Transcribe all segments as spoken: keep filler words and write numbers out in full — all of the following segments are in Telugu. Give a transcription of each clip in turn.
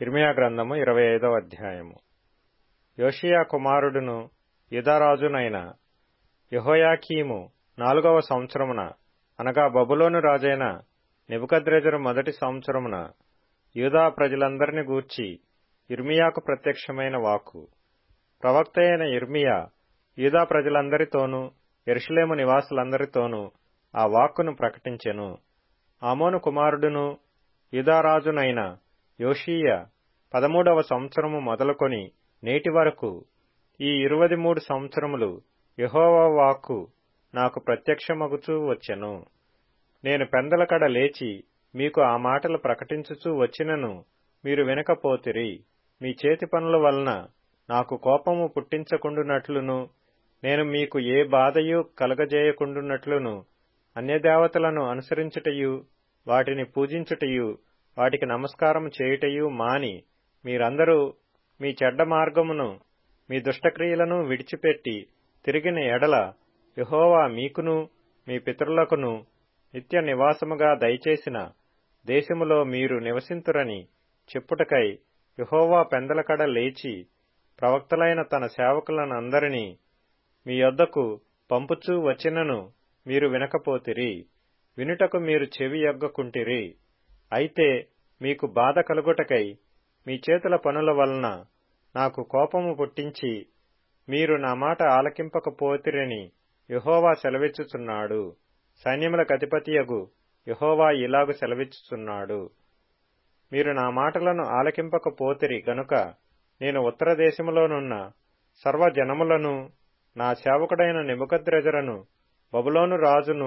యిర్మీయా గ్రంథము ఇరవై ఐదవ అధ్యాయము. యోషీయా కుమారుడును యూదారాజునైన యెహోయాకీము నాలుగవ సంవత్సరమున, అనగా బబులోను రాజైన నెబుకద్రెజరు మొదటి సంవత్సరమున, యూదా ప్రజలందరిని గూర్చి యిర్మీయాకు ప్రత్యక్షమైన వాక్కు. ప్రవక్త అయిన యిర్మీయా యూదా ప్రజలందరితోనూ యెరూషలేము నివాసులందరితోనూ ఆ వాక్కును ప్రకటించెను. ఆమోను కుమారుడును యూదారాజునైన యోషీయా పదమూడవ సంవత్సరము మొదలుకొని నేటి వరకు ఈ ఇరువది మూడు సంవత్సరములు యెహోవా వాక్కు నాకు ప్రత్యక్షమగుచూ వచ్చెను. నేను పెందలకడ లేచి మీకు ఆ మాటలు ప్రకటించుచూ వచ్చినను మీరు వినకపోతిరి. మీ చేతి పనుల వలన నాకు కోపము పుట్టించకుండునట్లును, నేను మీకు ఏ బాధయు కలగజేయకుండునట్లును అన్యదేవతలను అనుసరించుటయు, వాటిని పూజించుటయు, వాటికి నమస్కారము చేయుటయు మాని మీరందరూ మీ చెడ్డ మార్గమును, మీ దుష్టక్రియలను విడిచిపెట్టి తిరిగిన ఎడల యెహోవా మీకును మీ పితరులకును నిత్య నివాసముగా దయచేసిన దేశములో మీరు నివసింతురని చెప్పుటకై యెహోవా పెందలకడ లేచి ప్రవక్తలైన తన సేవకులనందరినీ మీ యొద్దకు పంపుచూ వచ్చినను మీరు వినకపోతిరి. వినుటకు మీరు చెవి యొగ్గకుంటిరి. అయితే మీకు బాధ కలుగుటకై మీ చేతుల పనుల వలన నాకు కోపము పుట్టించి మీరు నా మాట ఆలకింపకపోతిరని యెహోవా సెలవిచ్చుచున్నాడు. సైన్యములకు అధిపతియగు యెహోవా ఇలాగు సెలవిచ్చుచున్నాడు. మీరు నా మాటలను ఆలకింపకపోతిరి గనుక నేను ఉత్తర దేశములోనున్న సర్వజనములను నా సేవకుడైన నెబుకద్రెజరును బబులోను రాజును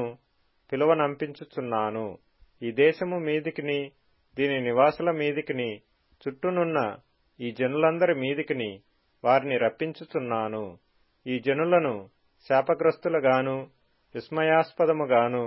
పిలువనంపించుచున్నాను. ఈ దేశము మీదికిని దీని నివాసుల మీదికిని చుట్టూనున్న ఈ జనులందరి మీదికిని వారిని రప్పించుచున్నాను. ఈ జనులను శాపగ్రస్తులుగాను, విస్మయాస్పదముగాను,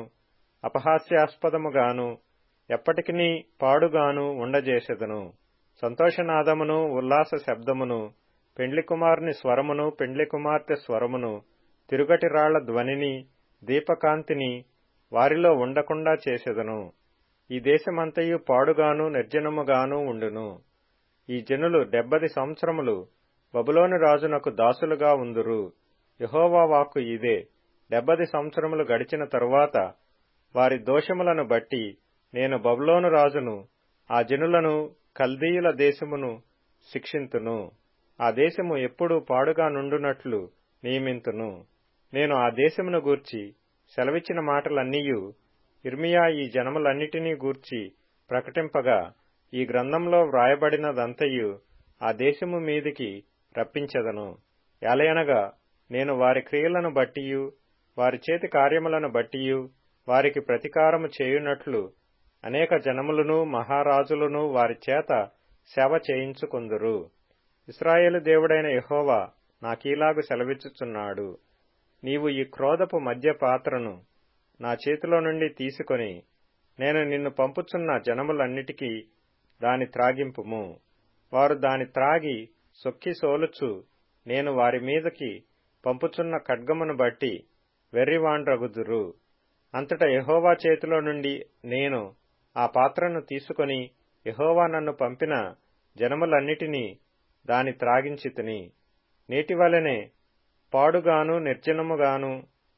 అపహాస్యాస్పదముగాను, ఎప్పటికినీ పాడుగాను ఉండజేసెదను. సంతోషనాదమును, ఉల్లాస శబ్దమును, పెండ్లి కుమారుని స్వరమును, పెండ్లి కుమార్తె స్వరమును, తిరుగటి రాళ్ల ధ్వనిని, దీపకాంతిని వారిలో ఉండకుండా చేసెదను. ఈ దేశమంతయు పాడుగాను నిర్జనముగాను ఉండును. ఈ జనులు డెబ్బది సంవత్సరములు బబులోను రాజునకు దాసులుగా ఉందురు. యెహోవా వాక్కు ఇదే. డెబ్బది సంవత్సరములు గడిచిన తరువాత వారి దోషములను బట్టి నేను బబులోను రాజును, ఆ జనులను, కల్దీయుల దేశమును శిక్షింతును. ఆ దేశము ఎప్పుడూ పాడుగా నుండునట్లు నియమింతును. నేను ఆ దేశమును గూర్చి సెలవిచ్చిన మాటలన్నీయు యిర్మీయా ఈ జనములన్నిటినీ గూర్చి ప్రకటింపగా ఈ గ్రంథంలో వ్రాయబడినదంతయు ఆ దేశము మీదికి రప్పించెదను. ఏలయనగా నేను వారి క్రియలను బట్టియు వారి చేతి కార్యములను బట్టియు వారికి ప్రతీకారము చేయునట్లు అనేక జనములను, మహారాజులను వారి చేత సేవ చేయించుకొందురు. ఇశ్రాయేలు దేవుడైన యెహోవా నాకీలాగు సెలవిచ్చుచున్నాడు. నీవు ఈ క్రోధపు మద్య పాత్రను నా చేతిలో నుండి తీసుకొని నేను నిన్ను పంపుచున్న జనములన్నిటికీ దాని త్రాగింపుము. వారు దాని త్రాగి సొక్కి సోలుచు నేను వారి మీదకి పంపుచున్న ఖడ్గమును బట్టి వెర్రివాండ్రగుదురు. అంతటా యెహోవా చేతిలో నుండి నేను ఆ పాత్రను తీసుకొని యెహోవా నన్ను పంపిన జనములన్నిటినీ దాని త్రాగించితిని. నేటివలెనే పాడుగాను, నిర్జనముగాను,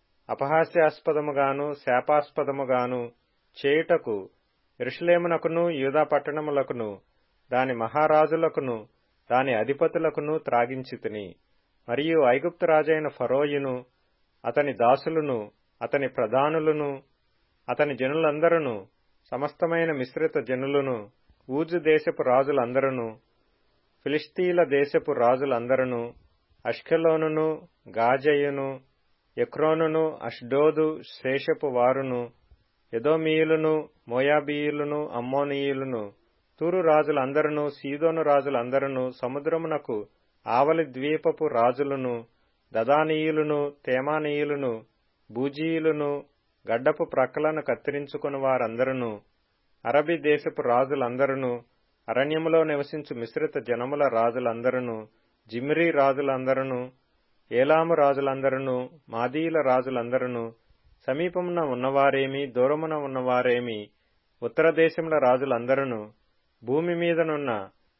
అపహాస్యాస్పదముగాను, శాపాస్పదముగాను చేయుటకు యెరూషలేమునకును, యూదా పట్టణములకును, దాని మహారాజులకును, దాని అధిపతులకును త్రాగించితిని. మరియు ఐగుప్తు రాజైన ఫరోయును, అతని దాసులను, అతని ప్రధానులను, అతని జనులందరూ, సమస్తమైన మిశ్రిత జనులను, ఊజు దేశపు రాజులందరూ, ఫిలిష్తీల దేశపు రాజులందరూ, అష్కెలోనును, గాజయును, ఎక్రోనును, అష్డోదు శేషపు వారును, ఎదోమీయులను, మోయాబీయులను, అమ్మోనీయులను, తూరు రాజులందరూ, సీదోను రాజులందరూ, సముద్రమునకు ఆవలి ద్వీపపు రాజులను, దదానీయులను, తేమానీయులను, బూజీయులను, గడ్డపు ప్రక్కలను కత్తిరించుకుని వారందరూ, అరబీ దేశపు రాజులందరూ, అరణ్యములో నివసించు మిశ్రిత జనముల రాజులందరూ, జిమ్రీ రాజులందరూ, ఏలాము రాజులందరూ, మాదీయుల రాజులందరూ, సమీపమున ఉన్నవారేమి, దూరమున ఉన్నవారేమి, ఉత్తర దేశముల రాజులందరూ, భూమి మీదనున్న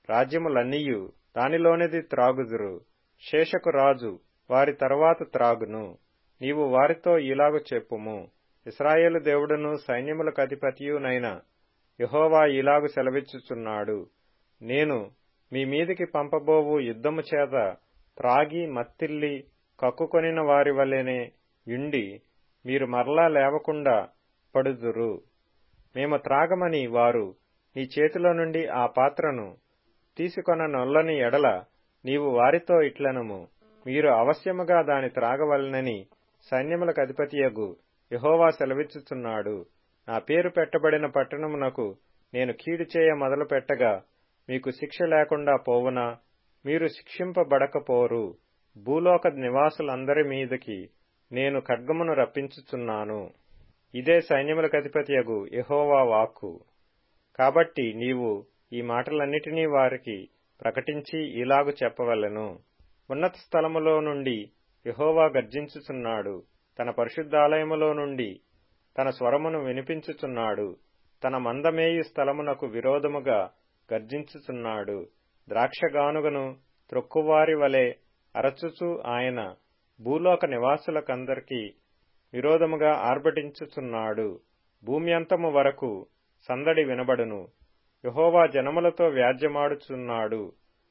రాజ్యములన్నీయు దానిలోనిది త్రాగుదురు. శేషకు రాజు వారి తరువాత త్రాగును. నీవు వారితో ఇలాగు చెప్పుము, ఇశ్రాయేలు దేవుడును సైన్యములకు అధిపతియునైన యెహోవా ఇలాగు సెలవిచ్చుచున్నాడు, నేను మీ మీదికి పంపబోవు యుద్ధము చేత త్రాగి మత్తిల్లి కక్కుకొనిన వారి వలెనే యుండి మీరు మరలా లేవకుండా పడుదురు. మేము త్రాగమని వారు నీ చేతిలో నుండి ఆ పాత్రను తీసుకొననొల్లని ఎడల నీవు వారితో ఇట్లనము, మీరు అవశ్యముగా దాని త్రాగవలనని సైన్యములకు అధిపతియగు యెహోవా సెలవిచ్చుచున్నాడు. నా పేరు పెట్టబడిన పట్టణమునకు నేను కీడు చేయ మొదలు పెట్టగా మీకు శిక్ష లేకుండా పోవునా? మీరు శిక్షింపబడకపోరు. భూలోక నివాసులందరి మీదకి నేను ఖడ్గమును రప్పించుచున్నాను. ఇదే సైన్యములకు అధిపతియగు యెహోవా వాక్కు. కాబట్టి నీవు ఈ మాటలన్నిటినీ వారికి ప్రకటించి ఇలాగు చెప్పవలెను, ఉన్నత స్థలములో నుండి యెహోవా గర్జించుచున్నాడు. తన పరిశుద్ధాలయములో నుండి తన స్వరమును వినిపించుచున్నాడు. తన మందమేయు స్థలమునకు విరోధముగా గర్జించుచున్నాడు. ద్రాక్షగానుగను త్రొక్కువారి వలె అరచుచు ఆయన భూలోక నివాసులకందరికీ విరోధముగా ఆర్భటించుచున్నాడు. భూమి అంతము వరకు సందడి వినబడును. యెహోవా జనములతో వ్యాజ్యమాడుచున్నాడు.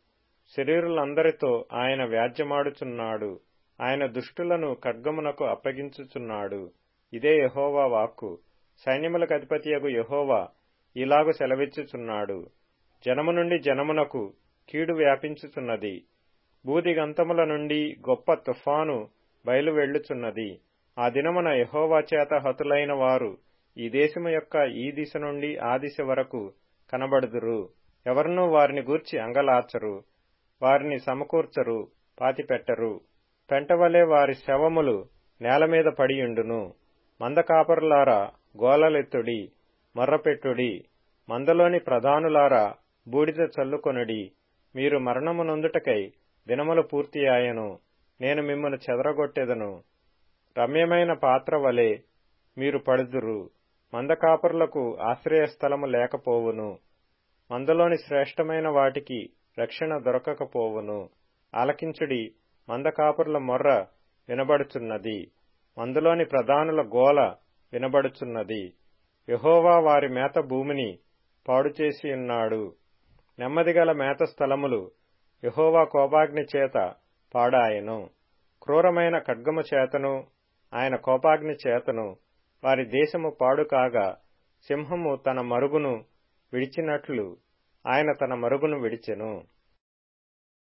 శరీరులందరితో ఆయన వ్యాజ్యమాడుచున్నాడు. ఆయన దుష్టులను ఖడ్గమునకు అప్పగించుచున్నాడు. ఇదే యెహోవా వాక్కు. సైన్యములకు అధిపతియగు యెహోవా ఇలాగు సెలవిచ్చుచున్నాడు, జనము నుండి జనమునకు కీడు వ్యాపించుచున్నది. భూదిగంతముల నుండి గొప్ప తుఫాను బయలువెళ్లుచున్నది. ఆ దినమున యెహోవా చేత హతులైన వారు ఈ దేశము యొక్క ఈ దిశ నుండి ఆ దిశ వరకు కనబడుదురు. ఎవరునూ వారిని గూర్చి అంగలార్చరు, వారిని సమకూర్చరు, పాతిపెట్టరు. పెంటవలే వారి శవములు నేలమీద పడియుండును. మందకాపరులారా గోలలెత్తుడి, మొర్రపెట్టుడి. మందలోని ప్రధానులారా బూడిద చల్లుకొనుడి. మీరు మరణమునొందుటకై దినములు పూర్తియాయెను. నేను మిమ్మును చెదరగొట్టెదను. రమ్యమైన పాత్ర వలె మీరు పడుదురు. మందకాపరులకు ఆశ్రయస్థలము లేకపోవును. మందలోని శ్రేష్టమైన వాటికి రక్షణ దొరకకపోవును. ఆలకించుడి, మందకాపరుల మొర్ర వినబడుచున్నది. మందలోని ప్రధానుల గోల వినబడుచున్నది. యెహోవా వారి మేత భూమిని పాడుచేసియున్నాడు. నెమ్మదిగల మేత స్థలములు యెహోవా కోపాగ్ని చేత పాడాయెను. క్రూరమైన ఖడ్గము చేతను ఆయన కోపాగ్ని చేతను వారి దేశము పాడు కాగా, సింహము తన మరుగును విడిచినట్లు ఆయన తన మరుగును విడిచెను.